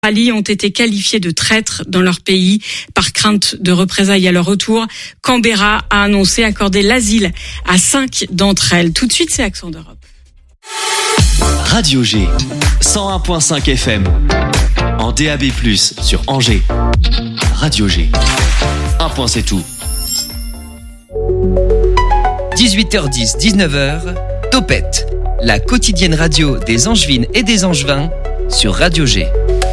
Ali ont été qualifiés de traîtres dans leur pays par crainte de représailles à leur retour. Canberra a annoncé accorder l'asile à 5 d'entre elles. Tout de suite, c'est Accent d'Europe. Radio G, 101.5 FM, en DAB+, sur Angers. Radio G, un point c'est tout. 18h10, 19h, Topette, la quotidienne radio des Angevines et des Angevins sur Radio G.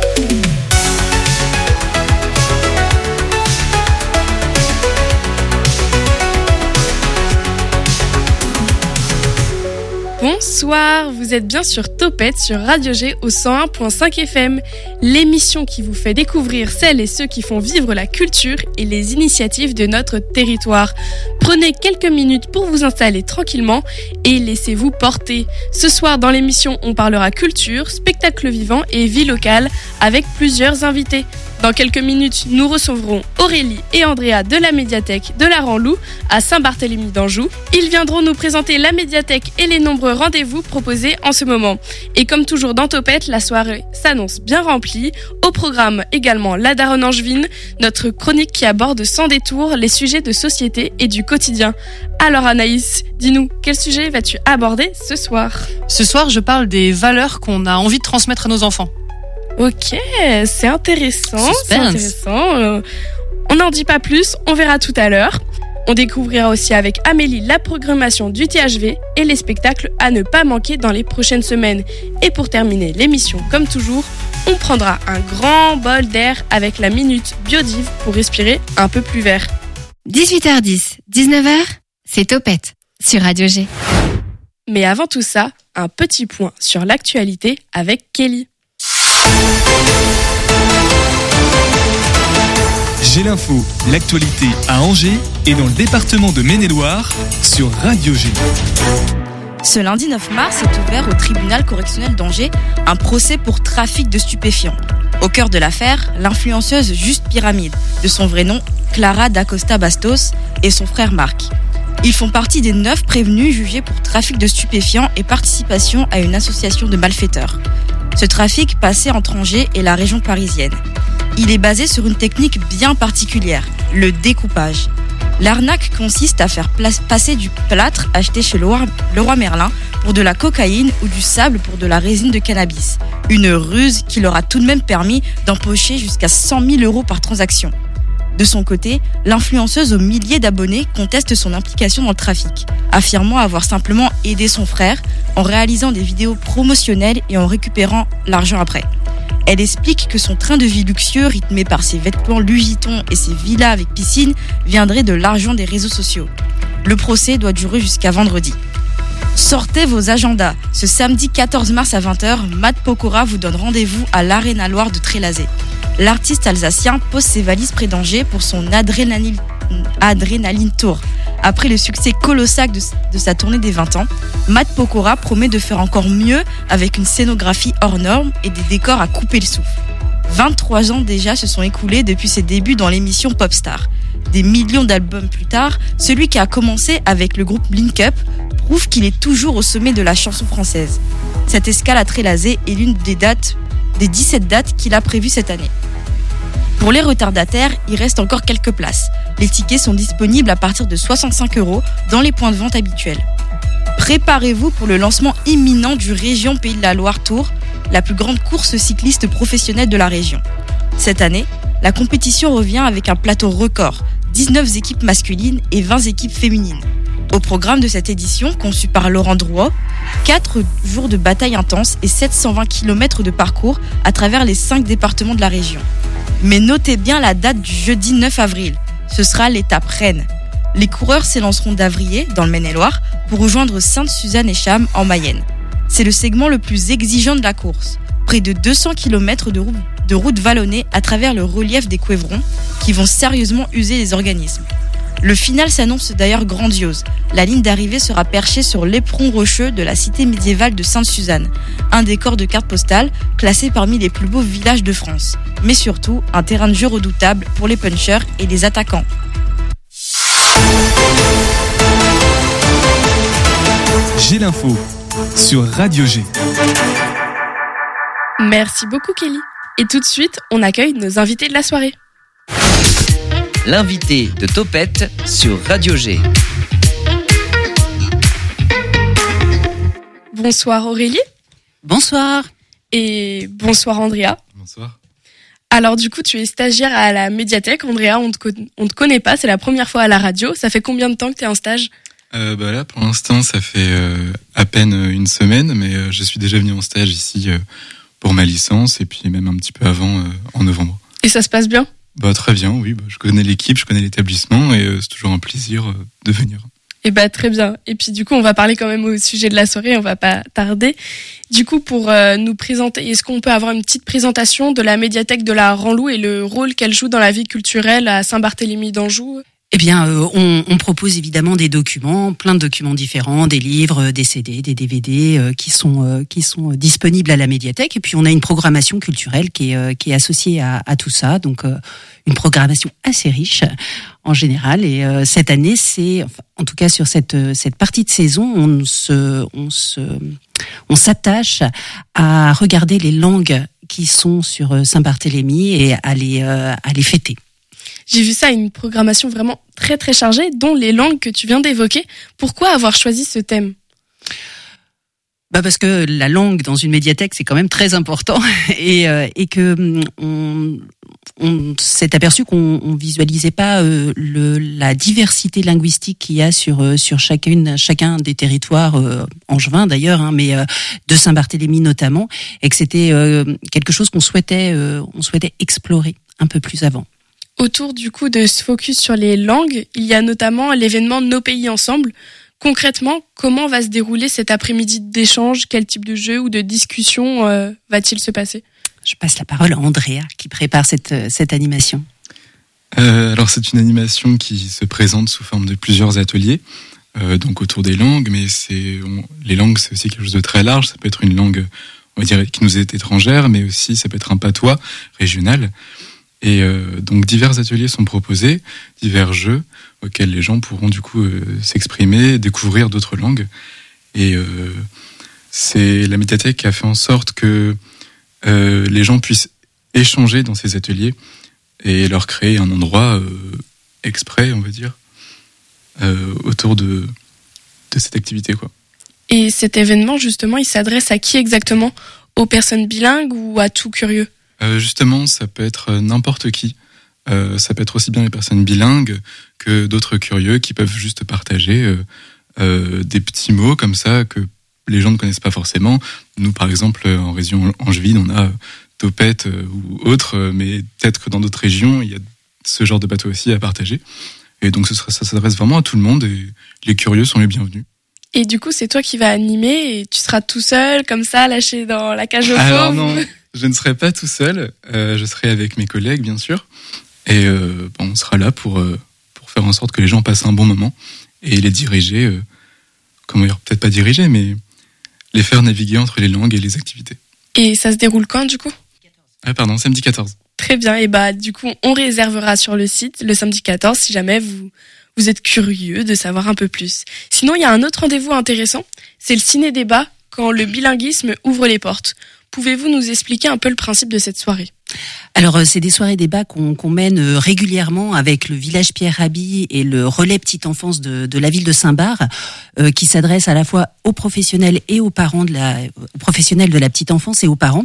Bonsoir, vous êtes bien sur Topette sur Radio G au 101.5 FM, l'émission qui vous fait découvrir celles et ceux qui font vivre la culture et les initiatives de notre territoire. Prenez quelques minutes pour vous installer tranquillement et laissez-vous porter. Ce soir dans l'émission, on parlera culture, spectacle vivant et vie locale avec plusieurs invités. Dans quelques minutes, nous recevrons Aurélie et Andrea de la médiathèque de la Ranlou à Saint-Barthélemy d'Anjou. Ils viendront nous présenter la médiathèque et les nombreux rendez-vous proposés en ce moment. Et comme toujours dans Topette, la soirée s'annonce bien remplie. Au programme également La Daronne Angevine, notre chronique qui aborde sans détour les sujets de société et du quotidien. Alors Anaïs, dis-nous, quel sujet vas-tu aborder ce soir ? Ce soir, je parle des valeurs qu'on a envie de transmettre à nos enfants. Ok, c'est intéressant. Suspense. On n'en dit pas plus, on verra tout à l'heure. On découvrira aussi avec Amélie la programmation du THV et les spectacles à ne pas manquer dans les prochaines semaines. Et pour terminer l'émission, comme toujours, on prendra un grand bol d'air avec la Minute Biodive pour respirer un peu plus vert. 18h10, 19h, c'est Topette sur Radio G. Mais avant tout ça, un petit point sur l'actualité avec Kelly. J'ai l'info, l'actualité à Angers et dans le département de Maine-et-Loire sur Radio G. Ce lundi 9 mars est ouvert au tribunal correctionnel d'Angers un procès pour trafic de stupéfiants. Au cœur de l'affaire, l'influenceuse Juste Pyramide, de son vrai nom Clara d'Acosta Bastos, et son frère Marc. Ils font partie des 9 prévenus jugés pour trafic de stupéfiants et participation à une association de malfaiteurs. Ce trafic passait entre Angers et la région parisienne. Il est basé sur une technique bien particulière, le découpage. L'arnaque consiste à faire passer du plâtre acheté chez Leroy Merlin pour de la cocaïne ou du sable pour de la résine de cannabis. Une ruse qui leur a tout de même permis d'empocher jusqu'à 100 000 € par transaction. De son côté, l'influenceuse aux milliers d'abonnés conteste son implication dans le trafic, affirmant avoir simplement aidé son frère en réalisant des vidéos promotionnelles et en récupérant l'argent après. Elle explique que son train de vie luxueux, rythmé par ses vêtements Louis Vuitton et ses villas avec piscine, viendrait de l'argent des réseaux sociaux. Le procès doit durer jusqu'à vendredi. Sortez vos agendas. Ce samedi 14 mars à 20h, Matt Pokora vous donne rendez-vous à l'Arena Loire de Trélazé. L'artiste alsacien pose ses valises près d'Angers pour son Adrénaline Tour. Après le succès colossal de sa tournée des 20 ans, Matt Pokora promet de faire encore mieux avec une scénographie hors norme et des décors à couper le souffle. 23 ans déjà se sont écoulés depuis ses débuts dans l'émission Popstar. Des millions d'albums plus tard, celui qui a commencé avec le groupe Link Up prouve qu'il est toujours au sommet de la chanson française. Cette escale à Trélazé est l'une des 17 dates qu'il a prévues cette année. Pour les retardataires, il reste encore quelques places. Les tickets sont disponibles à partir de 65 € dans les points de vente habituels. Préparez-vous pour le lancement imminent du Région Pays de la Loire Tour, la plus grande course cycliste professionnelle de la région. Cette année, la compétition revient avec un plateau record, 19 équipes masculines et 20 équipes féminines. Au programme de cette édition, conçue par Laurent Drouot, 4 jours de bataille intense et 720 km de parcours à travers les 5 départements de la région. Mais notez bien la date du jeudi 9 avril, ce sera l'étape Rennes. Les coureurs s'élanceront d'Avrier, dans le Maine-et-Loire, pour rejoindre Sainte-Suzanne-et-Cham en Mayenne. C'est le segment le plus exigeant de la course. Près de 200 km de route vallonnée à travers le relief des Couévrons qui vont sérieusement user les organismes. Le final s'annonce d'ailleurs grandiose. La ligne d'arrivée sera perchée sur l'éperon rocheux de la cité médiévale de Sainte-Suzanne, un décor de carte postale classé parmi les plus beaux villages de France, mais surtout un terrain de jeu redoutable pour les punchers et les attaquants. J'ai l'info sur Radio G. Merci beaucoup Kelly. Et tout de suite, on accueille nos invités de la soirée. L'invité de Topette sur Radio G. Bonsoir Aurélie. Bonsoir. Et bonsoir Andrea. Bonsoir. Alors du coup, tu es stagiaire à la médiathèque. Andrea, on te connaît pas, c'est la première fois à la radio. Ça fait combien de temps que tu es en stage ? Là, pour l'instant, ça fait à peine une semaine, mais je suis déjà venu en stage ici pour ma licence et puis même un petit peu avant, en novembre. Et ça se passe bien ? Très bien, oui. Je connais l'équipe, je connais l'établissement et c'est toujours un plaisir de venir. Et très bien. Et puis du coup, on va parler quand même au sujet de la soirée, on va pas tarder. Du coup, pour nous présenter, est-ce qu'on peut avoir une petite présentation de la médiathèque de la Ranlou et le rôle qu'elle joue dans la vie culturelle à Saint-Barthélemy d'Anjou ? Eh bien, on propose évidemment des documents, plein de documents différents, des livres, des CD, des DVD qui sont disponibles à la médiathèque. Et puis on a une programmation culturelle qui est associée à tout ça. Donc une programmation assez riche en général. Et cette année, en tout cas sur cette partie de saison, on s'attache à regarder les langues qui sont sur Saint-Barthélemy et à les fêter. J'ai vu ça, une programmation vraiment très très chargée, dont les langues que tu viens d'évoquer. Pourquoi avoir choisi ce thème ? Parce que la langue dans une médiathèque, c'est quand même très important et que on s'est aperçu qu'on visualisait pas la diversité linguistique qu'il y a sur chacun des territoires angevins d'ailleurs, mais de Saint-Barthélemy notamment, et que c'était quelque chose qu'on souhaitait explorer un peu plus avant. Autour du coup de ce focus sur les langues, il y a notamment l'événement Nos Pays Ensemble. Concrètement, comment va se dérouler cet après-midi d'échange ? Quel type de jeu ou de discussion va-t-il se passer ? Je passe la parole à Andrea qui prépare cette animation. Alors c'est une animation qui se présente sous forme de plusieurs ateliers, donc autour des langues, mais les langues c'est aussi quelque chose de très large. Ça peut être une langue, on va dire, qui nous est étrangère, mais aussi ça peut être un patois régional. Et donc divers ateliers sont proposés, divers jeux auxquels les gens pourront du coup s'exprimer, découvrir d'autres langues. Et c'est la médiathèque qui a fait en sorte que les gens puissent échanger dans ces ateliers et leur créer un endroit exprès, on va dire, autour de cette activité, quoi. Et cet événement, justement, il s'adresse à qui exactement ? Aux personnes bilingues ou à tout curieux ? Justement, ça peut être n'importe qui. Ça peut être aussi bien les personnes bilingues que d'autres curieux qui peuvent juste partager des petits mots comme ça que les gens ne connaissent pas forcément. Nous, par exemple, en région angevine, on a Topette ou autre, mais peut-être que dans d'autres régions, il y a ce genre de bateau aussi à partager. Et donc, ça s'adresse vraiment à tout le monde et les curieux sont les bienvenus. Et du coup, c'est toi qui vas animer et tu seras tout seul, comme ça, lâché dans la cage aux fauves ? Alors non, je ne serai pas tout seul. Je serai avec mes collègues, bien sûr. Et on sera là pour faire en sorte que les gens passent un bon moment et les diriger, peut-être pas diriger, mais les faire naviguer entre les langues et les activités. Et ça se déroule quand, du coup ? Samedi 14. Très bien, et du coup, on réservera sur le site le samedi 14 si jamais vous êtes curieux de savoir un peu plus. Sinon, il y a un autre rendez-vous intéressant, c'est le ciné-débat quand le bilinguisme ouvre les portes. Pouvez-vous nous expliquer un peu le principe de cette soirée ? Alors, c'est des soirées débats qu'on mène régulièrement avec le village Pierre Rabhi et le relais petite enfance de la ville de Saint-Barth, qui s'adresse à la fois aux professionnels et aux parents aux professionnels de la petite enfance et aux parents.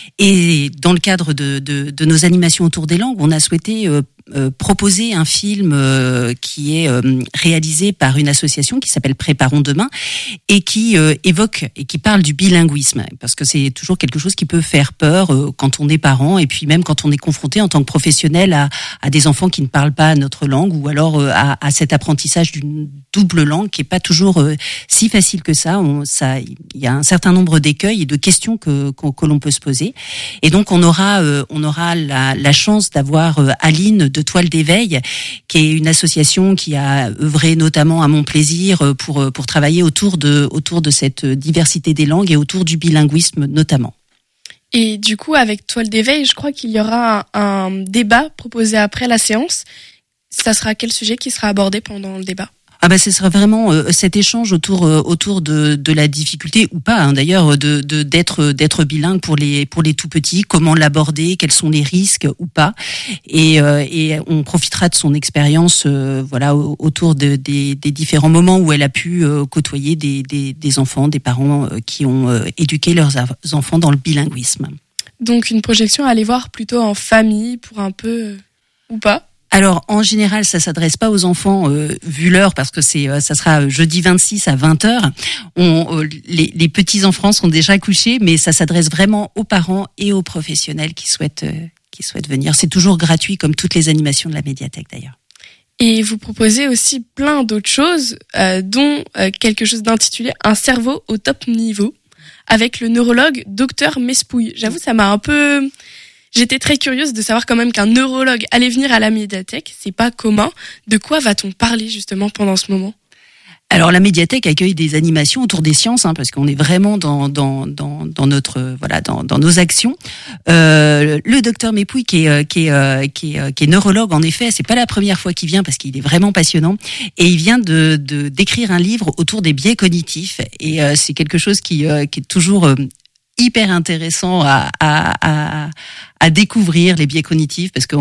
Et dans le cadre de nos animations autour des langues, on a souhaité proposer un film qui est réalisé par une association qui s'appelle Préparons demain et qui évoque et qui parle du bilinguisme, parce que c'est toujours quelque chose qui peut faire peur quand on est parent et puis même quand on est confronté en tant que professionnel à des enfants qui ne parlent pas notre langue ou alors à cet apprentissage d'une double langue qui est pas toujours si facile que ça. Il y a un certain nombre d'écueils et de questions que l'on peut se poser. Et donc on aura la chance d'avoir Aline de Toile d'éveil, qui est une association qui a œuvré notamment à Montplaisir pour travailler autour de cette diversité des langues et autour du bilinguisme notamment. Et du coup, avec Toile d'éveil, je crois qu'il y aura un débat proposé après la séance. Ça sera quel sujet qui sera abordé pendant le débat ? Ah bah ce sera vraiment cet échange autour de la difficulté ou pas hein, d'ailleurs d'être bilingue pour les tout petits, comment l'aborder, quels sont les risques ou pas, et on profitera de son expérience voilà autour des différents moments où elle a pu côtoyer des enfants, des parents qui ont éduqué leurs enfants dans le bilinguisme. Donc une projection à aller voir plutôt en famille pour un peu ou pas? Alors en général, ça s'adresse pas aux enfants vu l'heure parce que ça sera jeudi 26 à 20h. Les petits enfants sont déjà couchés, mais ça s'adresse vraiment aux parents et aux professionnels qui souhaitent venir. C'est toujours gratuit comme toutes les animations de la médiathèque d'ailleurs. Et vous proposez aussi plein d'autres choses, dont quelque chose d'intitulé Un cerveau au top niveau, avec le neurologue Dr Mespouille. J'avoue, ça m'a un peu... J'étais très curieuse de savoir quand même qu'un neurologue allait venir à la médiathèque. C'est pas commun. De quoi va-t-on parler justement pendant ce moment ? Alors la médiathèque accueille des animations autour des sciences, hein, parce qu'on est vraiment dans notre dans nos actions. Le docteur Mespouille qui est neurologue, en effet, c'est pas la première fois qu'il vient parce qu'il est vraiment passionnant et il vient d'écrire un livre autour des biais cognitifs et c'est quelque chose qui est toujours hyper intéressant à découvrir, les biais cognitifs, parce que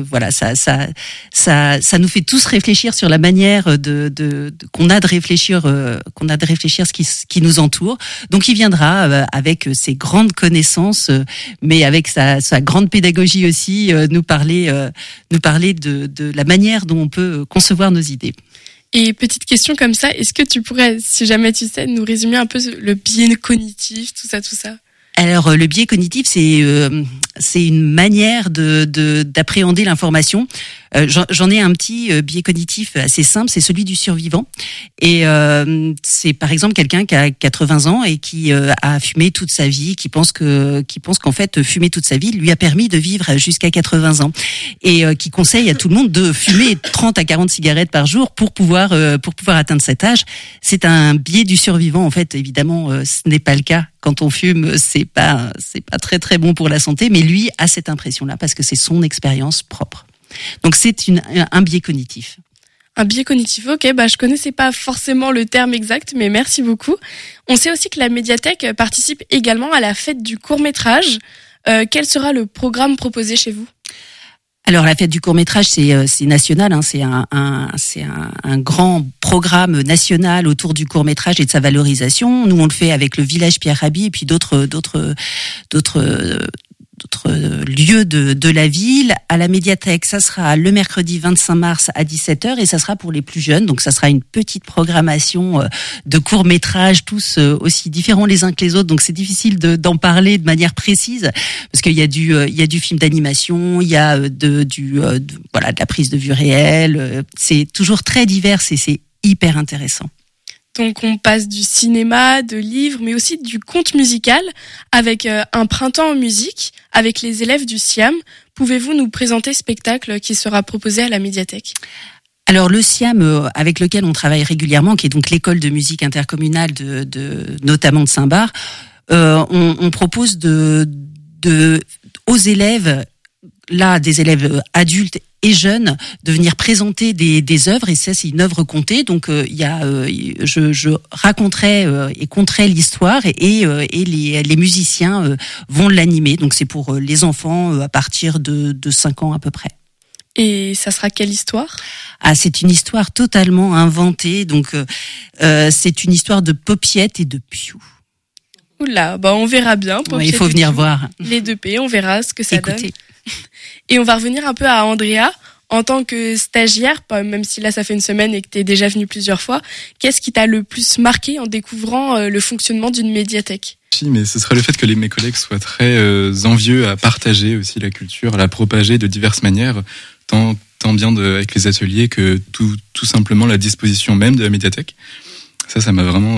ça nous fait tous réfléchir sur la manière qu'on a de réfléchir ce qui nous entoure. Donc il viendra avec ses grandes connaissances, mais avec sa grande pédagogie aussi, nous parler de la manière dont on peut concevoir nos idées. Et petite question comme ça, est-ce que tu pourrais, si jamais tu sais, nous résumer un peu le biais cognitif, tout ça? Alors le biais cognitif, c'est une manière d'appréhender l'information. J'en ai un petit biais cognitif assez simple, c'est celui du survivant. Et c'est par exemple quelqu'un qui a 80 ans et qui a fumé toute sa vie, qui pense qu'en fait fumer toute sa vie lui a permis de vivre jusqu'à 80 ans et qui conseille à tout le monde de fumer 30 à 40 cigarettes par jour pour pouvoir atteindre cet âge. C'est un biais du survivant en fait. Évidemment, ce n'est pas le cas. Quand on fume, c'est pas très très bon pour la santé, mais lui a cette impression-là parce que c'est son expérience propre. Donc c'est un biais cognitif. Un biais cognitif, ok, je connaissais pas forcément le terme exact, mais merci beaucoup. On sait aussi que la médiathèque participe également à la fête du court-métrage. Quel sera le programme proposé chez vous ? Alors la fête du court-métrage, c'est national, hein, c'est un grand programme national autour du court-métrage et de sa valorisation. Nous on le fait avec le village Pierre Rabhi et puis d'autres lieux de la ville. À la médiathèque, ça sera le mercredi 25 mars à 17h et ça sera pour les plus jeunes. Donc ça sera une petite programmation de courts-métrages, tous aussi différents les uns que les autres. Donc c'est difficile d'en parler de manière précise parce qu'il y a du film d'animation, il y a de la prise de vue réelle. C'est toujours très divers et c'est hyper intéressant. Donc on passe du cinéma, de livres, mais aussi du conte musical avec un printemps en musique avec les élèves du SIAM. Pouvez-vous nous présenter ce spectacle qui sera proposé à la médiathèque ? Alors le SIAM avec lequel on travaille régulièrement, qui est donc l'école de musique intercommunale notamment de Saint-Barth, on propose aux élèves, là des élèves adultes et jeunes, de venir présenter des œuvres, et ça c'est une œuvre contée. Donc je raconterai et conterai l'histoire et les musiciens vont l'animer. Donc c'est pour les enfants à partir de 5 ans à peu près. Et ça sera quelle histoire ? Ah, c'est une histoire totalement inventée. Donc c'est une histoire de Popiette et de Piou. Oula, on verra bien. Il faut venir voir. Les 2 P, on verra ce que ça donne. Et on va revenir un peu à Andrea. En tant que stagiaire, même si là ça fait une semaine et que tu es déjà venue plusieurs fois, qu'est-ce qui t'a le plus marqué en découvrant le fonctionnement d'une médiathèque ? Mais ce serait le fait que mes collègues soient très envieux à partager aussi la culture, à la propager de diverses manières, tant bien avec les ateliers que tout simplement la disposition même de la médiathèque. Ça m'a vraiment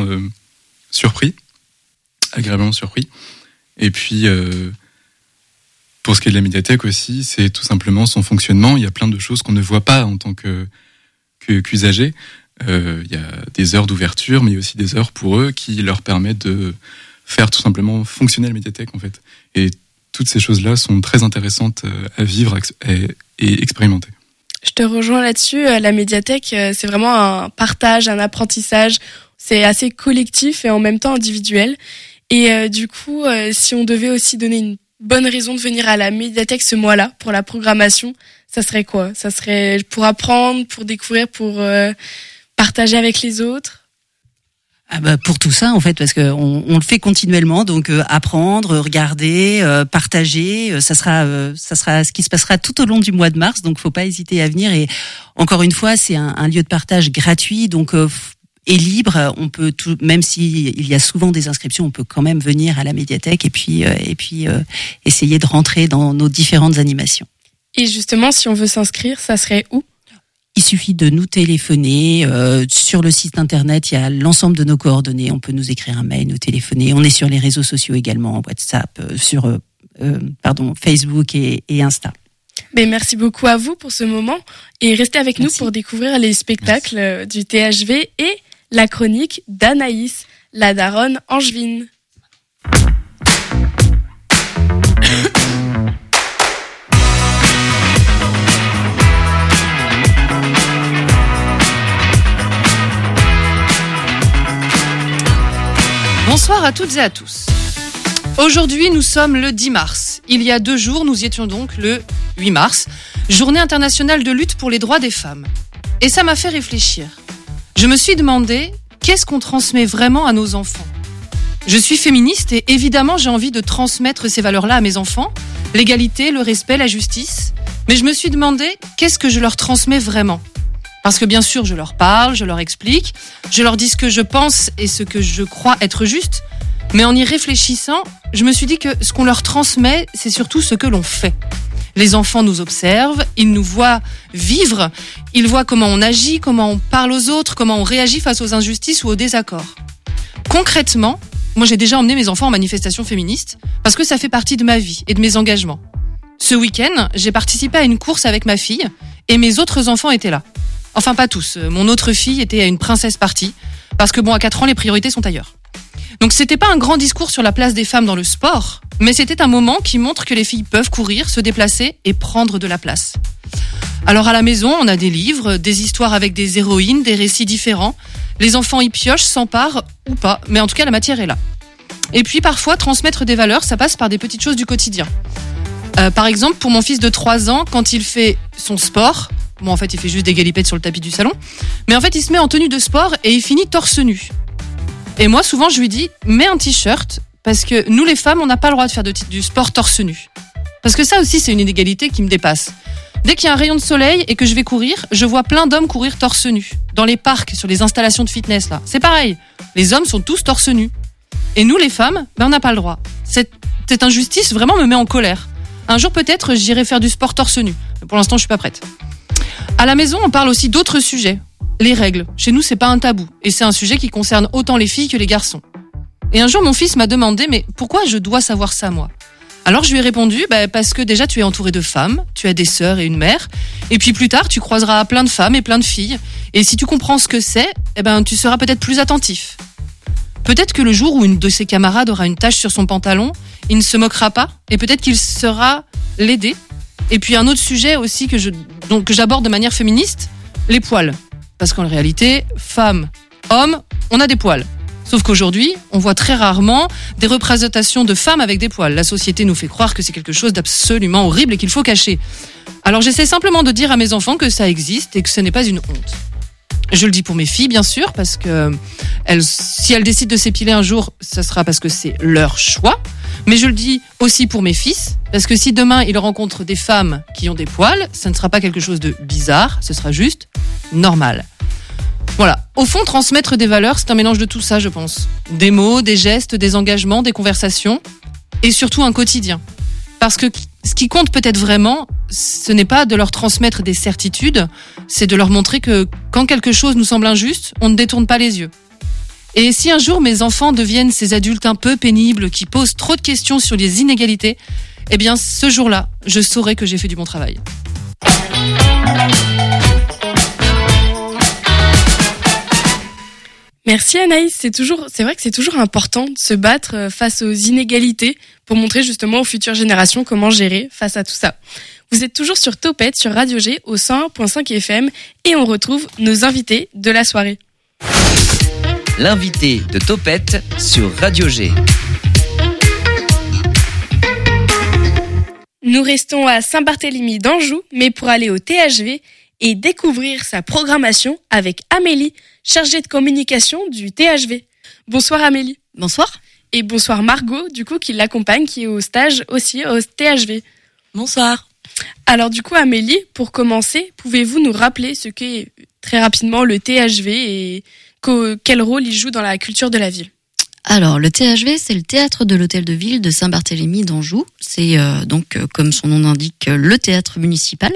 agréablement surpris. Et puis pour ce qui est de la médiathèque aussi, c'est tout simplement son fonctionnement. Il y a plein de choses qu'on ne voit pas en tant qu'usagers. Il y a des heures d'ouverture, mais il y a aussi des heures pour eux qui leur permettent de faire tout simplement fonctionner la médiathèque en fait. Et toutes ces choses-là sont très intéressantes à vivre et expérimenter. Je te rejoins là-dessus. La médiathèque, c'est vraiment un partage, un apprentissage. C'est assez collectif et en même temps individuel. Et du coup, si on devait aussi donner une bonne raison de venir à la médiathèque ce mois-là pour la programmation, ça serait quoi? Ça serait pour apprendre, pour découvrir, pour partager avec les autres? Pour tout ça en fait, parce que on le fait continuellement, donc apprendre, regarder, partager, ça sera ce qui se passera tout au long du mois de mars, donc faut pas hésiter à venir. Et encore une fois, c'est un lieu de partage gratuit, donc et libre. On peut tout, même si il y a souvent des inscriptions, on peut quand même venir à la médiathèque et puis essayer de rentrer dans nos différentes animations. Et justement, si on veut s'inscrire, ça serait où? Il suffit de nous téléphoner. Sur le site internet, il y a l'ensemble de nos coordonnées. On peut nous écrire un mail, nous téléphoner. On est sur les réseaux sociaux également, WhatsApp, sur Facebook et Insta. Mais merci beaucoup à vous pour ce moment et restez avec nous pour découvrir les spectacles du THV et la chronique d'Anaïs, la daronne angevine. Bonsoir à toutes et à tous. Aujourd'hui, nous sommes le 10 mars. Il y a 2 jours, nous y étions donc le 8 mars, journée internationale de lutte pour les droits des femmes. Et ça m'a fait réfléchir. Je me suis demandé, qu'est-ce qu'on transmet vraiment à nos enfants ? Je suis féministe et évidemment, j'ai envie de transmettre ces valeurs-là à mes enfants, l'égalité, le respect, la justice. Mais je me suis demandé, qu'est-ce que je leur transmets vraiment ? Parce que bien sûr, je leur parle, je leur explique, je leur dis ce que je pense et ce que je crois être juste. Mais en y réfléchissant, je me suis dit que ce qu'on leur transmet, c'est surtout ce que l'on fait. Les enfants nous observent, ils nous voient vivre, ils voient comment on agit, comment on parle aux autres, comment on réagit face aux injustices ou aux désaccords. Concrètement, moi j'ai déjà emmené mes enfants en manifestation féministe parce que ça fait partie de ma vie et de mes engagements. Ce week-end, j'ai participé à une course avec ma fille et mes autres enfants étaient là. Enfin, pas tous. Mon autre fille était à une princesse party. Parce que à 4 ans, les priorités sont ailleurs. Donc, c'était pas un grand discours sur la place des femmes dans le sport, mais c'était un moment qui montre que les filles peuvent courir, se déplacer et prendre de la place. Alors, à la maison, on a des livres, des histoires avec des héroïnes, des récits différents. Les enfants y piochent, s'emparent ou pas, mais en tout cas, la matière est là. Et puis, parfois, transmettre des valeurs, ça passe par des petites choses du quotidien. Par exemple, pour mon fils de 3 ans, quand il fait son sport... en fait, il fait juste des galipettes sur le tapis du salon. Mais en fait, il se met en tenue de sport et il finit torse nu. Et moi, souvent, je lui dis, mets un t-shirt, parce que nous, les femmes, on n'a pas le droit de faire du sport torse nu. Parce que ça aussi, c'est une inégalité qui me dépasse. Dès qu'il y a un rayon de soleil et que je vais courir, je vois plein d'hommes courir torse nu. Dans les parcs, sur les installations de fitness, là. C'est pareil. Les hommes sont tous torse nu. Et nous, les femmes, on n'a pas le droit. Cette injustice, vraiment, me met en colère. Un jour, peut-être, j'irai faire du sport torse nu. Mais pour l'instant, je suis pas prête. À la maison, on parle aussi d'autres sujets. Les règles. Chez nous, c'est pas un tabou. Et c'est un sujet qui concerne autant les filles que les garçons. Et un jour, mon fils m'a demandé, mais pourquoi je dois savoir ça, moi ? Alors, je lui ai répondu, parce que déjà, tu es entouré de femmes, tu as des sœurs et une mère. Et puis plus tard, tu croiseras plein de femmes et plein de filles. Et si tu comprends ce que c'est, tu seras peut-être plus attentif. Peut-être que le jour où une de ses camarades aura une tache sur son pantalon, il ne se moquera pas. Et peut-être qu'il saura l'aider. Et puis un autre sujet aussi que j'aborde de manière féministe, les poils. Parce qu'en réalité, femmes, hommes, on a des poils. Sauf qu'aujourd'hui, on voit très rarement des représentations de femmes avec des poils. La société nous fait croire que c'est quelque chose d'absolument horrible et qu'il faut cacher. Alors j'essaie simplement de dire à mes enfants que ça existe et que ce n'est pas une honte. Je le dis pour mes filles, bien sûr, parce que si elles décident de s'épiler un jour, ça sera parce que c'est leur choix. Mais je le dis aussi pour mes fils, parce que si demain ils rencontrent des femmes qui ont des poils, ça ne sera pas quelque chose de bizarre, ce sera juste normal. Voilà. Au fond, transmettre des valeurs, c'est un mélange de tout ça, je pense. Des mots, des gestes, des engagements, des conversations, et surtout un quotidien. Parce que ce qui compte peut-être vraiment, ce n'est pas de leur transmettre des certitudes, c'est de leur montrer que quand quelque chose nous semble injuste, on ne détourne pas les yeux. Et si un jour mes enfants deviennent ces adultes un peu pénibles qui posent trop de questions sur les inégalités, eh bien ce jour-là, je saurai que j'ai fait du bon travail. Merci Anaïs, c'est vrai que c'est toujours important de se battre face aux inégalités pour montrer justement aux futures générations comment gérer face à tout ça. Vous êtes toujours sur Topette sur Radio G au 101.5 FM et on retrouve nos invités de la soirée. L'invité de Topette sur Radio G. Nous restons à Saint-Barthélemy d'Anjou, mais pour aller au THV et découvrir sa programmation avec Amélie, chargée de communication du THV. Bonsoir Amélie. Bonsoir. Et bonsoir Margot, du coup, qui l'accompagne, qui est au stage aussi au THV. Bonsoir. Alors du coup Amélie, pour commencer, pouvez-vous nous rappeler ce qu'est très rapidement le THV et quel rôle il joue dans la culture de la ville? Alors, le THV, c'est le théâtre de l'hôtel de ville de Saint-Barthélemy d'Anjou. C'est donc, comme son nom l'indique, le théâtre municipal.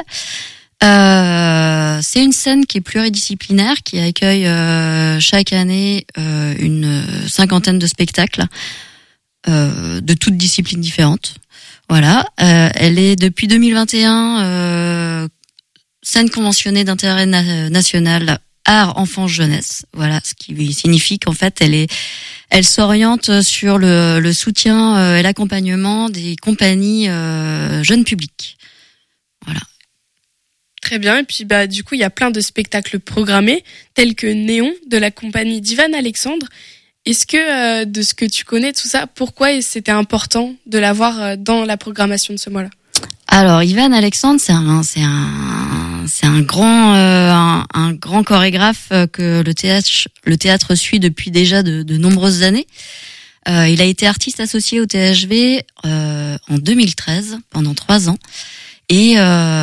C'est une scène qui est pluridisciplinaire, qui accueille chaque année une cinquantaine de spectacles de toutes disciplines différentes. Voilà, elle est depuis 2021 scène conventionnée d'intérêt national art enfance jeunesse. Voilà, ce qui signifie qu'en fait elle s'oriente sur le soutien et l'accompagnement des compagnies jeunes publics. Voilà. Très bien, et puis du coup il y a plein de spectacles programmés tels que Néon de la compagnie d'Ivan Alexandre. Est-ce que de ce que tu connais tout ça, pourquoi c'était important de l'avoir dans la programmation de ce mois-là? Alors Ivan Alexandre, c'est un grand chorégraphe que le théâtre suit depuis déjà de nombreuses années. Il a été artiste associé au THV en 2013 pendant 3 ans et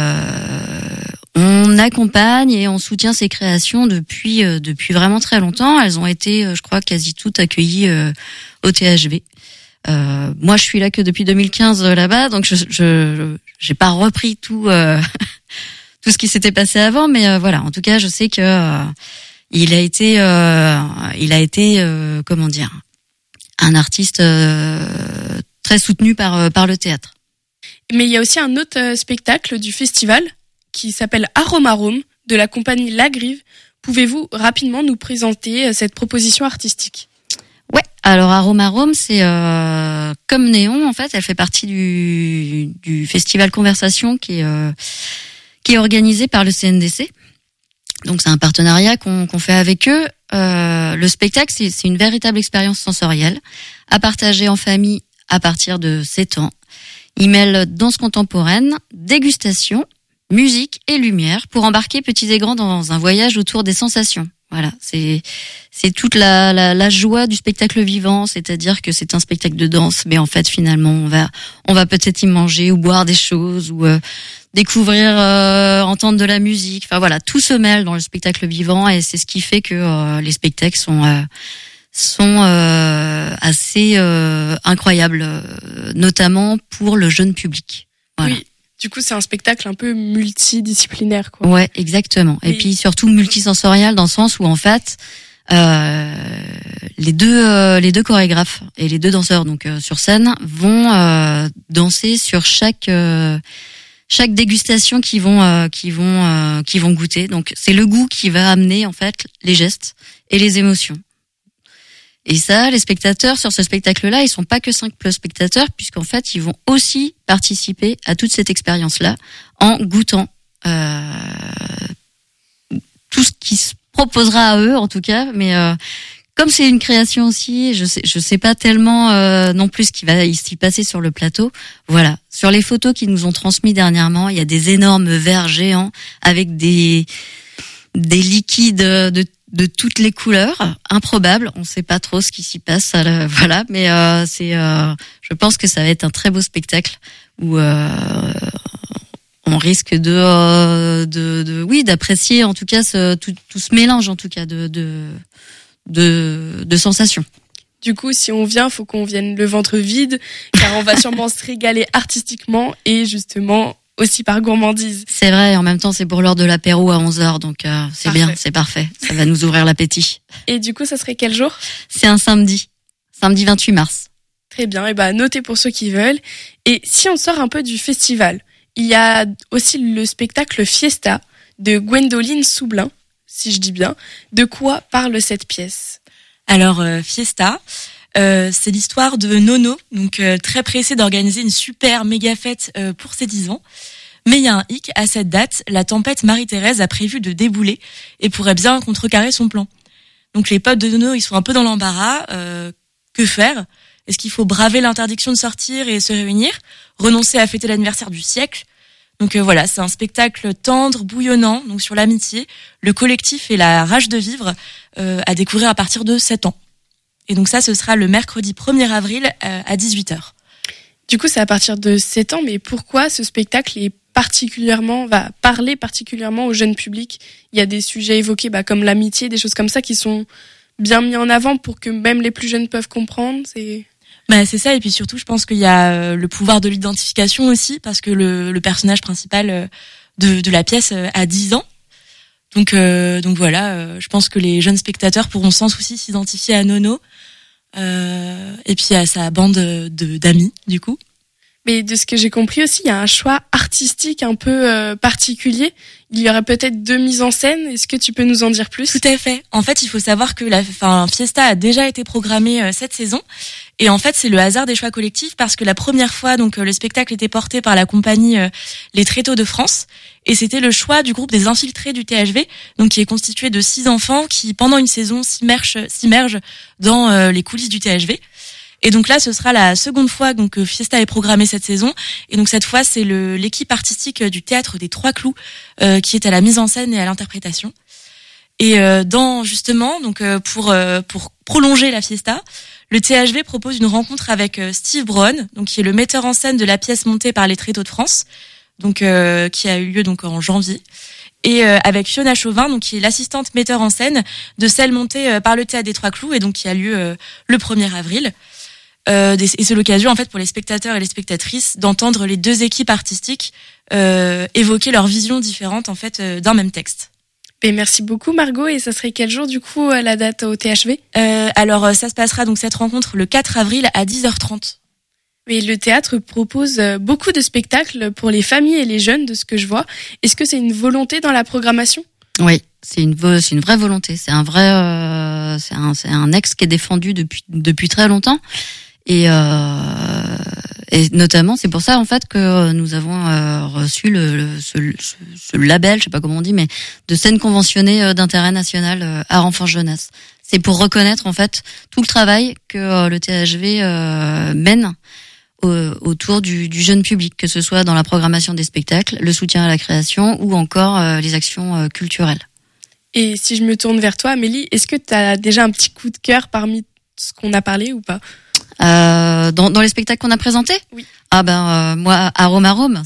on accompagne et on soutient ses créations depuis vraiment très longtemps. Elles ont été, je crois, quasi toutes accueillies au THV. Moi, je suis là que depuis 2015 là-bas, donc j'ai pas repris tout tout ce qui s'était passé avant, mais voilà. En tout cas, je sais que il a été comment dire, un artiste très soutenu par le théâtre. Mais il y a aussi un autre spectacle du festival qui s'appelle Aromarome de la compagnie La Grive. Pouvez-vous rapidement nous présenter cette proposition artistique? Ouais, alors Aromarome, c'est comme Néon, en fait, elle fait partie du festival Conversation qui est organisé par le CNDC. Donc c'est un partenariat qu'on fait avec eux. Le spectacle, c'est une véritable expérience sensorielle à partager en famille à partir de 7 ans. Il mêle danse contemporaine, dégustation, musique et lumière pour embarquer petits et grands dans un voyage autour des sensations. Voilà, c'est toute la joie du spectacle vivant, c'est-à-dire que c'est un spectacle de danse, mais en fait finalement on va peut-être y manger ou boire des choses ou découvrir, entendre de la musique. Enfin voilà, tout se mêle dans le spectacle vivant et c'est ce qui fait que les spectacles sont assez incroyables, notamment pour le jeune public. Voilà. Oui. Du coup, c'est un spectacle un peu multidisciplinaire, quoi. Ouais, exactement. Et puis surtout multisensoriel dans le sens où en fait, les deux chorégraphes et les deux danseurs donc sur scène vont danser sur chaque dégustation qu'ils vont goûter. Donc c'est le goût qui va amener en fait les gestes et les émotions. Et ça, les spectateurs sur ce spectacle-là, ils sont pas que 5 spectateurs, puisqu'en fait, ils vont aussi participer à toute cette expérience-là en goûtant tout ce qui se proposera à eux, en tout cas. Mais comme c'est une création aussi, je sais pas tellement non plus ce qui va s'y passer sur le plateau. Voilà. Sur les photos qu'ils nous ont transmis dernièrement, il y a des énormes verres géants avec des liquides de toutes les couleurs, improbable. On sait pas trop ce qui s'y passe, voilà. Mais je pense que ça va être un très beau spectacle où on risque d'apprécier en tout cas tout ce mélange en tout cas de sensations. Du coup, si on vient, faut qu'on vienne le ventre vide, car on va sûrement se régaler artistiquement et justement aussi par gourmandise. C'est vrai, en même temps, c'est pour l'heure de l'apéro à 11h, donc c'est bien, c'est parfait. Ça va nous ouvrir l'appétit. Et du coup, ça serait quel jour? C'est un samedi 28 mars. Très bien, et notez pour ceux qui veulent. Et si on sort un peu du festival, il y a aussi le spectacle Fiesta de Gwendoline Soublin, si je dis bien. De quoi parle cette pièce? Alors, Fiesta, c'est l'histoire de Nono, donc très pressé d'organiser une super méga fête pour ses 10 ans. Mais il y a un hic, à cette date, la tempête Marie-Thérèse a prévu de débouler et pourrait bien contrecarrer son plan. Donc les potes de Nono, ils sont un peu dans l'embarras. Que faire ? Est-ce qu'il faut braver l'interdiction de sortir et se réunir ? Renoncer à fêter l'anniversaire du siècle ? Donc voilà, c'est un spectacle tendre, bouillonnant, donc sur l'amitié, le collectif et la rage de vivre, à découvrir à partir de 7 ans. Et donc ça, ce sera le mercredi 1er avril à 18h. Du coup, c'est à partir de 7 ans, mais pourquoi ce spectacle va parler particulièrement au jeune public ? Il y a des sujets évoqués comme l'amitié, des choses comme ça qui sont bien mis en avant pour que même les plus jeunes peuvent comprendre. C'est ça, et puis surtout, je pense qu'il y a le pouvoir de l'identification aussi, parce que le personnage principal de la pièce a 10 ans. Donc voilà, je pense que les jeunes spectateurs pourront sans souci s'identifier à Nono, et puis à sa bande d'amis, du coup. Mais de ce que j'ai compris aussi, il y a un choix artistique un peu particulier. Il y aurait peut-être 2 mises en scène. Est-ce que tu peux nous en dire plus ? Tout à fait. En fait, il faut savoir que Fiesta a déjà été programmée cette saison. Et en fait, c'est le hasard des choix collectifs parce que la première fois, le spectacle était porté par la compagnie Les Tréteaux de France. Et c'était le choix du groupe des infiltrés du THV, donc qui est constitué de 6 enfants qui, pendant une saison, s'immergent dans les coulisses du THV. Et donc là, ce sera la seconde fois que Fiesta est programmée cette saison. Et donc cette fois, c'est l'équipe artistique du Théâtre des Trois Clous qui est à la mise en scène et à l'interprétation. Et pour prolonger la Fiesta, le THV propose une rencontre avec Steve Brown, donc qui est le metteur en scène de la pièce montée par les Tréteaux de France, donc qui a eu lieu en janvier. Et avec Fiona Chauvin, donc qui est l'assistante metteur en scène de celle montée par le Théâtre des Trois Clous et donc qui a lieu le 1er avril. Et c'est l'occasion en fait pour les spectateurs et les spectatrices d'entendre les 2 équipes artistiques évoquer leurs visions différentes en fait d'un même texte. Et merci beaucoup Margot, et ça serait quel jour du coup la date au THV ? Alors ça se passera donc cette rencontre le 4 avril à 10h30. Et le théâtre propose beaucoup de spectacles pour les familles et les jeunes de ce que je vois. Est-ce que c'est une volonté dans la programmation ? Oui, c'est une vraie volonté, c'est un axe qui est défendu depuis très longtemps. Et notamment, c'est pour ça en fait que nous avons reçu ce label, je sais pas comment on dit, mais de scène conventionnée d'intérêt national art enfant jeunesse. C'est pour reconnaître en fait tout le travail que le THV mène autour du jeune public, que ce soit dans la programmation des spectacles, le soutien à la création ou encore les actions culturelles. Et si je me tourne vers toi, Amélie, est-ce que tu as déjà un petit coup de cœur parmi ce qu'on a parlé ou pas ? Dans les spectacles qu'on a présentés ? Oui. Moi, Arome,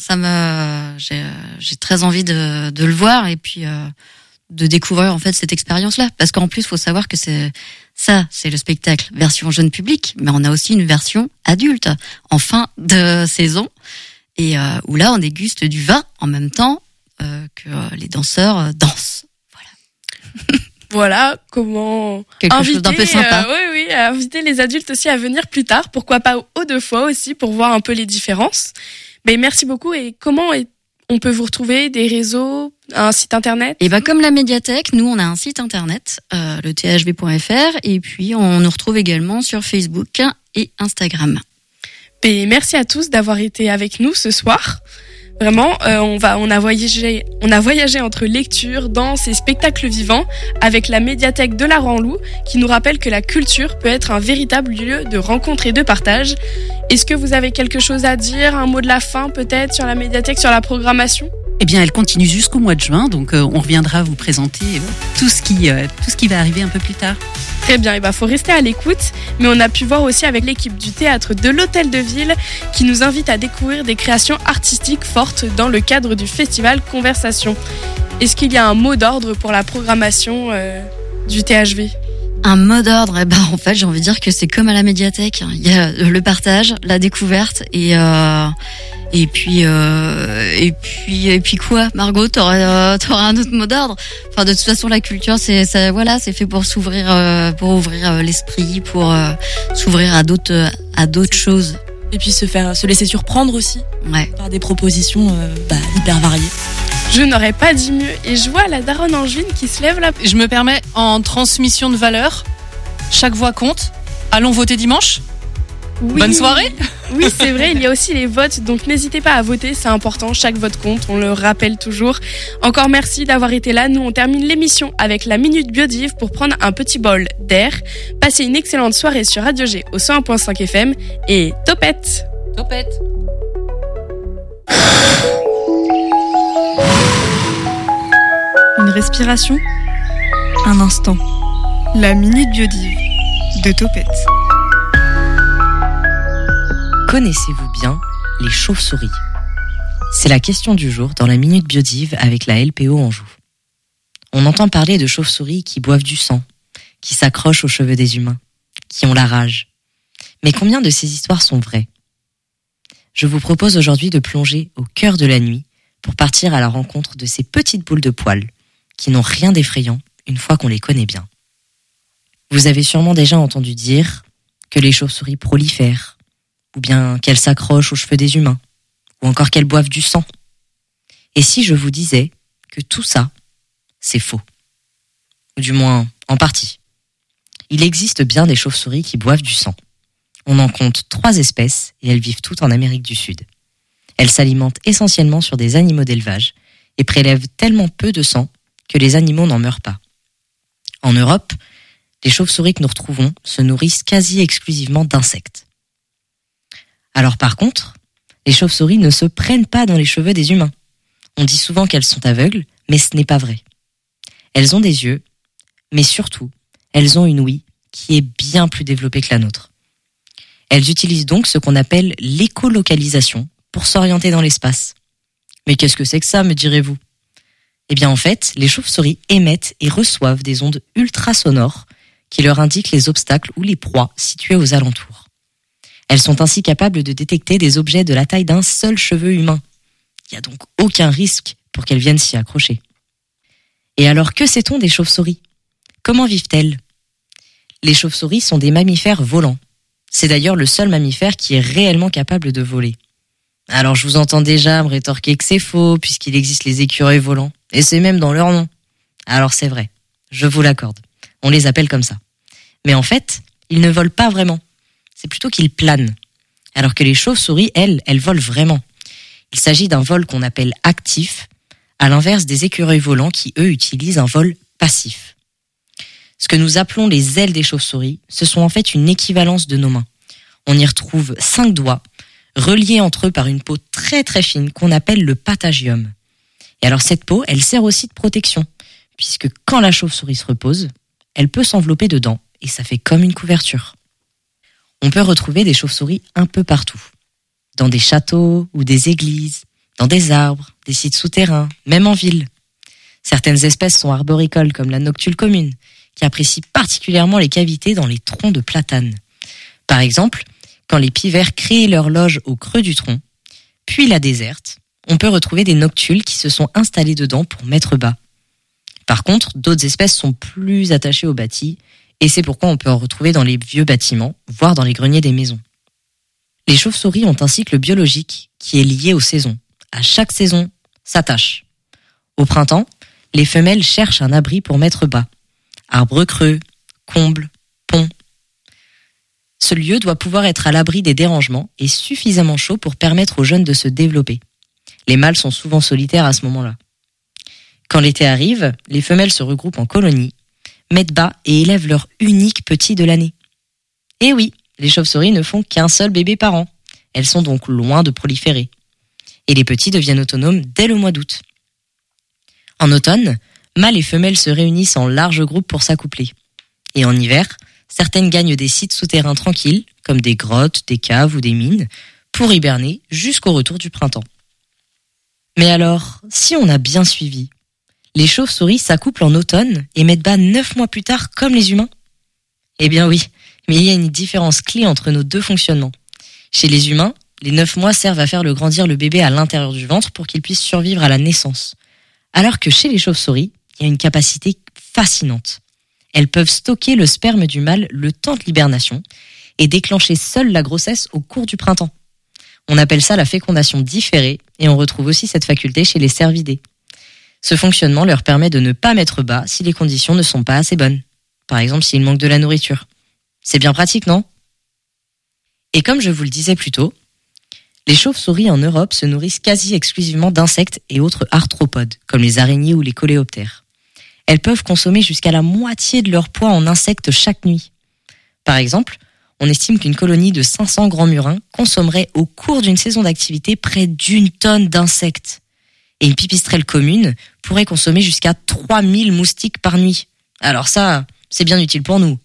j'ai très envie de le voir et puis de découvrir en fait cette expérience-là, parce qu'en plus, faut savoir que c'est le spectacle version jeune public, mais on a aussi une version adulte en fin de saison et où là on déguste du vin en même temps que les danseurs dansent. Voilà. Voilà comment quelque chose d'un peu sympa. Inviter les adultes aussi à venir plus tard, pourquoi pas aux 2 fois aussi pour voir un peu les différences. Mais merci beaucoup. Et comment on peut vous retrouver, des réseaux, un site internet ? Et comme la médiathèque, nous on a un site internet, le thv.fr, et puis on nous retrouve également sur Facebook et Instagram. Et merci à tous d'avoir été avec nous ce soir. Vraiment, on a voyagé entre lecture, danse et spectacles vivants avec la médiathèque de la Ranlou qui nous rappelle que la culture peut être un véritable lieu de rencontre et de partage. Est-ce que vous avez quelque chose à dire, un mot de la fin peut-être sur la médiathèque, sur la programmation ? Eh bien, elle continue jusqu'au mois de juin, donc on reviendra vous présenter tout ce qui va arriver un peu plus tard. Très bien, faut rester à l'écoute, mais on a pu voir aussi avec l'équipe du théâtre de l'Hôtel de Ville qui nous invite à découvrir des créations artistiques fortes dans le cadre du festival Conversation. Est-ce qu'il y a un mot d'ordre pour la programmation du THV ? Un mot d'ordre, en fait, j'ai envie de dire que c'est comme à la médiathèque. Il y a le partage, la découverte et puis quoi, Margot, t'auras un autre mot d'ordre. Enfin, de toute façon, la culture, c'est fait pour s'ouvrir, pour ouvrir l'esprit, pour s'ouvrir à d'autres choses. Et puis se laisser surprendre aussi. Ouais. Par des propositions hyper variées. Je n'aurais pas dit mieux. Et je vois la daronne angevine qui se lève là. Je me permets, en transmission de valeurs, chaque voix compte. Allons voter dimanche ? Oui. Bonne soirée. Oui, c'est vrai, il y a aussi les votes, donc n'hésitez pas à voter, c'est important, chaque vote compte, on le rappelle toujours. Encore merci d'avoir été là, nous on termine l'émission avec la Minute Biodive pour prendre un petit bol d'air. Passez une excellente soirée sur Radio G au 101.5 FM et topette. Topette. Une respiration, un instant. La Minute Biodive de Topette. Connaissez-vous bien les chauves-souris ? C'est la question du jour dans la Minute Biodive avec la LPO Anjou. On entend parler de chauves-souris qui boivent du sang, qui s'accrochent aux cheveux des humains, qui ont la rage. Mais combien de ces histoires sont vraies ? Je vous propose aujourd'hui de plonger au cœur de la nuit pour partir à la rencontre de ces petites boules de poils qui n'ont rien d'effrayant une fois qu'on les connaît bien. Vous avez sûrement déjà entendu dire que les chauves-souris prolifèrent, ou bien qu'elles s'accrochent aux cheveux des humains, ou encore qu'elles boivent du sang. Et si je vous disais que tout ça, c'est faux ? Ou du moins, en partie. Il existe bien des chauves-souris qui boivent du sang. On en compte 3 espèces et elles vivent toutes en Amérique du Sud. Elles s'alimentent essentiellement sur des animaux d'élevage et prélèvent tellement peu de sang que les animaux n'en meurent pas. En Europe, les chauves-souris que nous retrouvons se nourrissent quasi exclusivement d'insectes. Alors par contre, les chauves-souris ne se prennent pas dans les cheveux des humains. On dit souvent qu'elles sont aveugles, mais ce n'est pas vrai. Elles ont des yeux, mais surtout, elles ont une ouïe qui est bien plus développée que la nôtre. Elles utilisent donc ce qu'on appelle l'écolocalisation pour s'orienter dans l'espace. Mais qu'est-ce que c'est que ça, me direz-vous ? Eh bien en fait, les chauves-souris émettent et reçoivent des ondes ultrasonores qui leur indiquent les obstacles ou les proies situées aux alentours. Elles sont ainsi capables de détecter des objets de la taille d'un seul cheveu humain. Il n'y a donc aucun risque pour qu'elles viennent s'y accrocher. Et alors, que sait-on des chauves-souris ? Comment vivent-elles ? Les chauves-souris sont des mammifères volants. C'est d'ailleurs le seul mammifère qui est réellement capable de voler. Alors je vous entends déjà me rétorquer que c'est faux, puisqu'il existe les écureuils volants. Et c'est même dans leur nom. Alors c'est vrai, je vous l'accorde. On les appelle comme ça. Mais en fait, ils ne volent pas vraiment. C'est plutôt qu'ils planent. Alors que les chauves-souris, elles volent vraiment. Il s'agit d'un vol qu'on appelle actif, à l'inverse des écureuils volants qui, eux, utilisent un vol passif. Ce que nous appelons les ailes des chauves-souris, ce sont en fait une équivalence de nos mains. On y retrouve 5 doigts, reliés entre eux par une peau très très fine qu'on appelle le patagium. Et alors cette peau, elle sert aussi de protection, puisque quand la chauve-souris se repose, elle peut s'envelopper dedans, et ça fait comme une couverture. On peut retrouver des chauves-souris un peu partout. Dans des châteaux ou des églises, dans des arbres, des sites souterrains, même en ville. Certaines espèces sont arboricoles, comme la noctule commune, qui apprécie particulièrement les cavités dans les troncs de platane. Par exemple, quand les pivers créent leur loge au creux du tronc, puis la déserte, on peut retrouver des noctules qui se sont installés dedans pour mettre bas. Par contre, d'autres espèces sont plus attachées au bâti, et c'est pourquoi on peut en retrouver dans les vieux bâtiments, voire dans les greniers des maisons. Les chauves-souris ont un cycle biologique qui est lié aux saisons. À chaque saison, ça tâche. Au printemps, les femelles cherchent un abri pour mettre bas. Arbres creux, combles, ponts. Ce lieu doit pouvoir être à l'abri des dérangements et suffisamment chaud pour permettre aux jeunes de se développer. Les mâles sont souvent solitaires à ce moment-là. Quand l'été arrive, les femelles se regroupent en colonies, mettent bas et élèvent leur unique petit de l'année. Et oui, les chauves-souris ne font qu'un seul bébé par an. Elles sont donc loin de proliférer. Et les petits deviennent autonomes dès le mois d'août. En automne, mâles et femelles se réunissent en larges groupes pour s'accoupler. Et en hiver, certaines gagnent des sites souterrains tranquilles, comme des grottes, des caves ou des mines, pour hiberner jusqu'au retour du printemps. Mais alors, si on a bien suivi, les chauves-souris s'accouplent en automne et mettent bas 9 mois plus tard comme les humains ? Eh bien oui, mais il y a une différence clé entre nos deux fonctionnements. Chez les humains, les 9 mois servent à faire grandir le bébé à l'intérieur du ventre pour qu'il puisse survivre à la naissance. Alors que chez les chauves-souris, il y a une capacité fascinante. Elles peuvent stocker le sperme du mâle le temps de l'hibernation et déclencher seule la grossesse au cours du printemps. On appelle ça la fécondation différée et on retrouve aussi cette faculté chez les cervidés. Ce fonctionnement leur permet de ne pas mettre bas si les conditions ne sont pas assez bonnes. Par exemple, s'il manque de la nourriture. C'est bien pratique, non ? Et comme je vous le disais plus tôt, les chauves-souris en Europe se nourrissent quasi exclusivement d'insectes et autres arthropodes, comme les araignées ou les coléoptères. Elles peuvent consommer jusqu'à la moitié de leur poids en insectes chaque nuit. Par exemple, on estime qu'une colonie de 500 grands murins consommerait au cours d'une saison d'activité près d'1 tonne d'insectes. Et une pipistrelle commune pourrait consommer jusqu'à 3000 moustiques par nuit. Alors ça, c'est bien utile pour nous.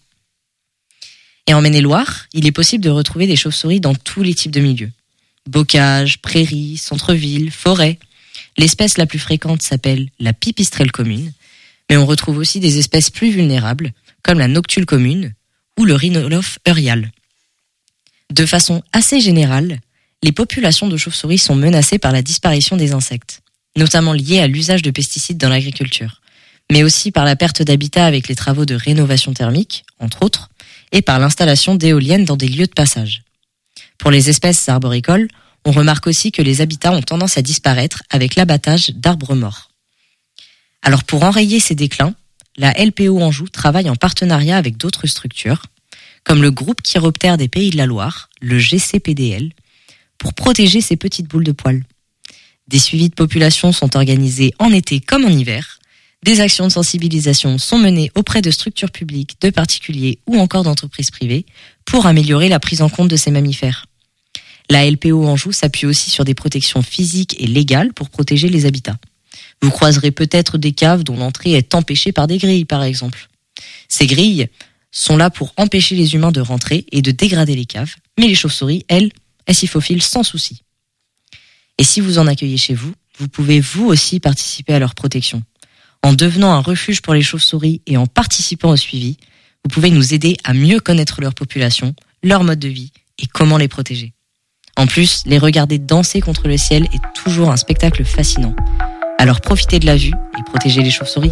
Et en Maine-et-Loire, il est possible de retrouver des chauves-souris dans tous les types de milieux. Bocages, prairies, centre-ville, forêts. L'espèce la plus fréquente s'appelle la pipistrelle commune, mais on retrouve aussi des espèces plus vulnérables, comme la noctule commune ou le rhinolophe euryale. De façon assez générale, les populations de chauves-souris sont menacées par la disparition des insectes, notamment liée à l'usage de pesticides dans l'agriculture, mais aussi par la perte d'habitat avec les travaux de rénovation thermique, entre autres, et par l'installation d'éoliennes dans des lieux de passage. Pour les espèces arboricoles, on remarque aussi que les habitats ont tendance à disparaître avec l'abattage d'arbres morts. Alors pour enrayer ces déclins, la LPO Anjou travaille en partenariat avec d'autres structures, comme le groupe Chiroptère des Pays de la Loire, le GCPDL, pour protéger ces petites boules de poils. Des suivis de population sont organisés en été comme en hiver. Des actions de sensibilisation sont menées auprès de structures publiques, de particuliers ou encore d'entreprises privées pour améliorer la prise en compte de ces mammifères. La LPO Anjou s'appuie aussi sur des protections physiques et légales pour protéger les habitats. Vous croiserez peut-être des caves dont l'entrée est empêchée par des grilles, par exemple. Ces grilles sont là pour empêcher les humains de rentrer et de dégrader les caves, mais les chauves-souris, elles s'y faufilent sans souci. Et si vous en accueillez chez vous, vous pouvez vous aussi participer à leur protection. En devenant un refuge pour les chauves-souris et en participant au suivi, vous pouvez nous aider à mieux connaître leur population, leur mode de vie et comment les protéger. En plus, les regarder danser contre le ciel est toujours un spectacle fascinant. Alors profitez de la vue et protégez les chauves-souris.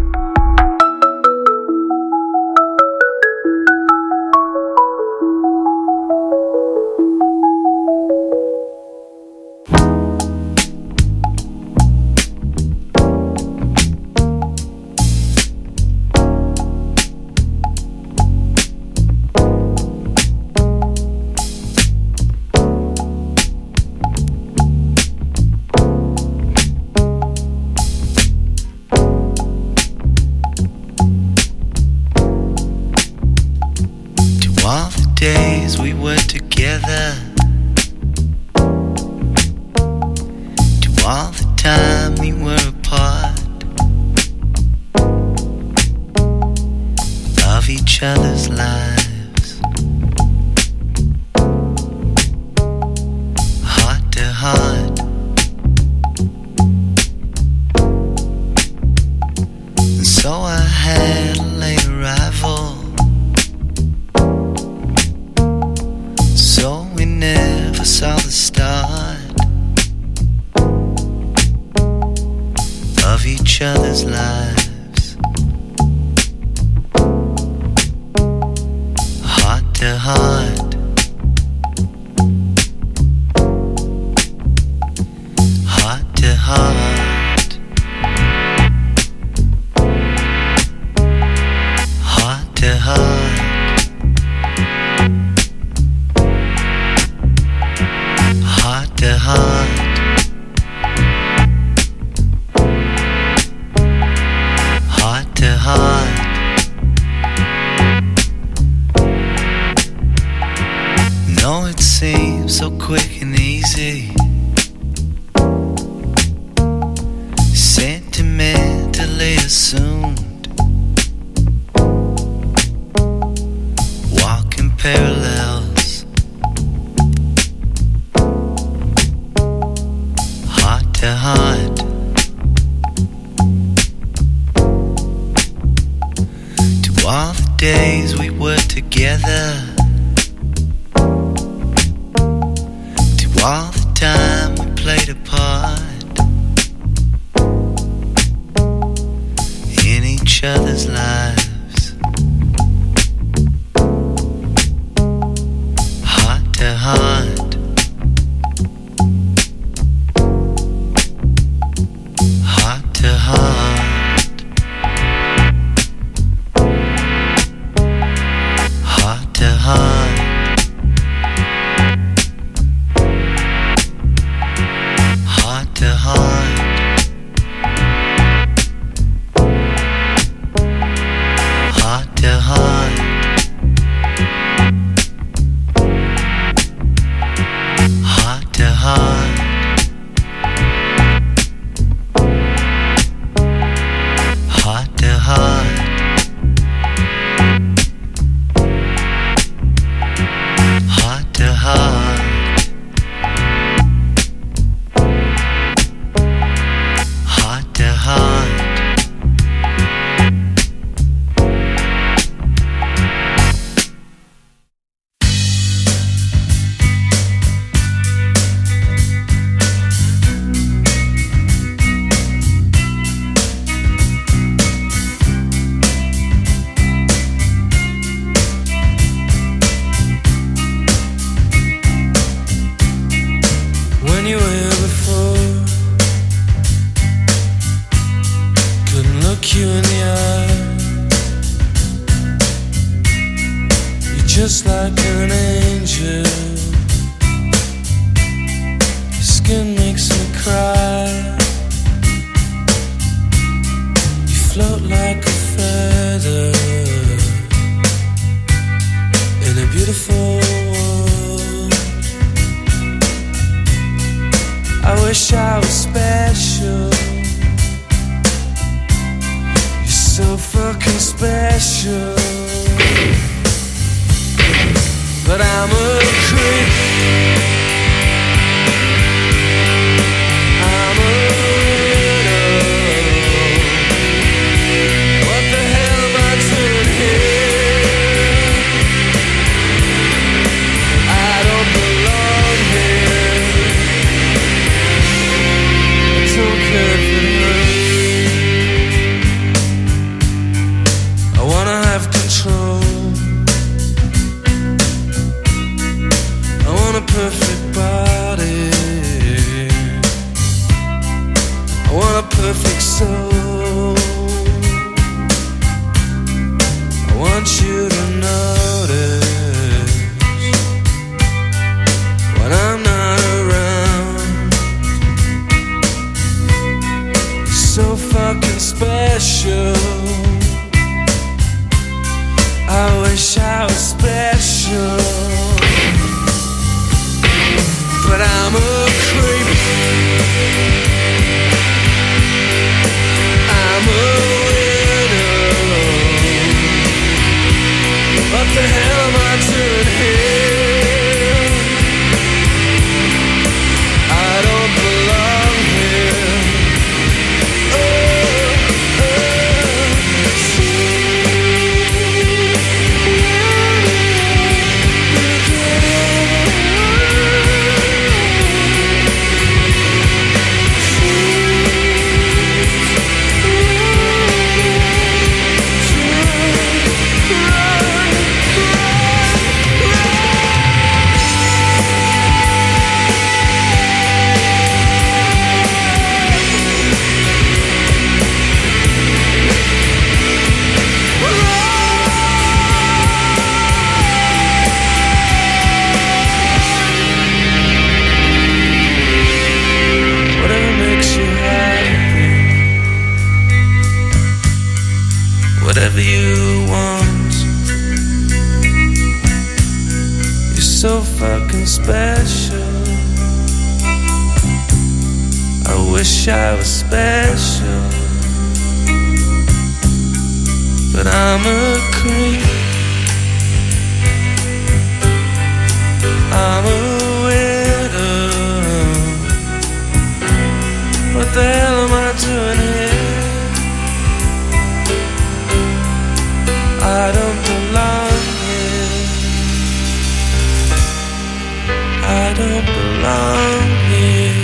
days we were together, to all the time we were apart of each other's lives, heart to heart. And so I had a late arrival, so we never saw the start of each other's lives, heart to heart, heart to heart, heart to heart. Heart to heart, heart to heart. No, it seems so quick and easy, sentimentally assumed, walking parallels, heart to heart. To all the days we were together, to all the time we played a part in each other's lives, heart to heart, heart to heart, heart to heart, heart. Heart to heart. Heart to heart. When you were here before, couldn't look you in the eye. You're just like an angel. Your skin makes me cry. You float like a feather in a beautiful world. I wish I was special. You're so fucking special. But I'm a creep. I'm a widow. What the hell am I doing here? I don't belong here. Don't care if it hurts. I wanna have control. I want a perfect body. I want a perfect soul. I want you to notice when I'm not around. So fucking special. I wish I was special. But I'm a creep. I'm a widow. What the hell am I doing here? I don't belong here. Whatever you want. You're so fucking special. I wish I was special. But I'm a creep. I'm a widow. What the hell am I doing here? I don't belong here. I don't belong here.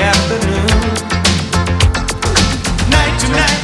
afternoon. Night to night.